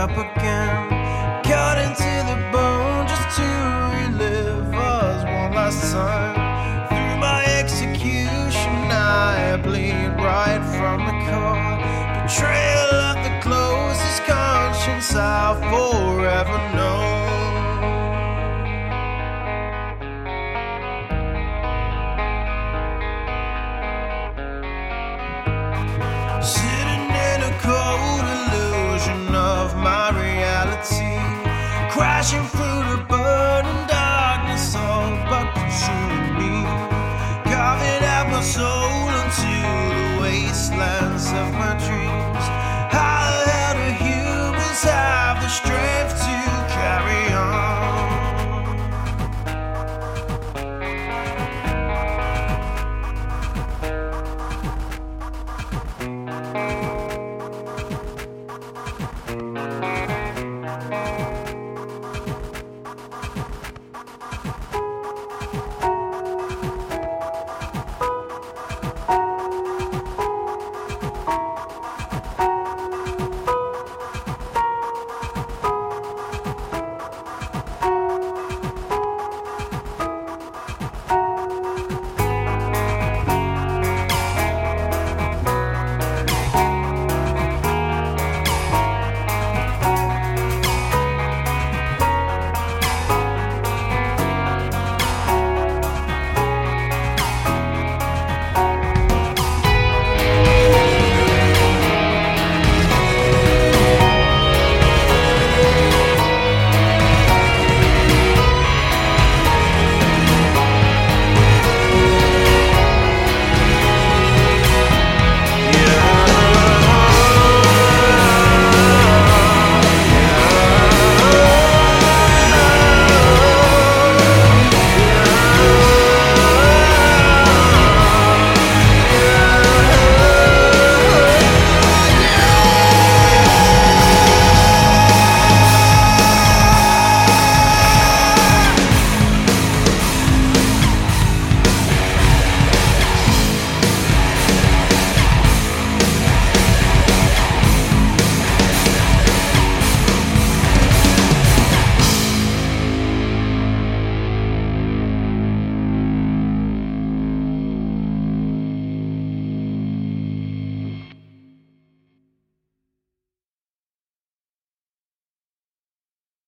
up again, cut into the bone just to relive us one last time. Through my execution I bleed right from the core. Betrayal of the closest conscience I'll forever know. Sitting in a cold illusion of my reality, crashing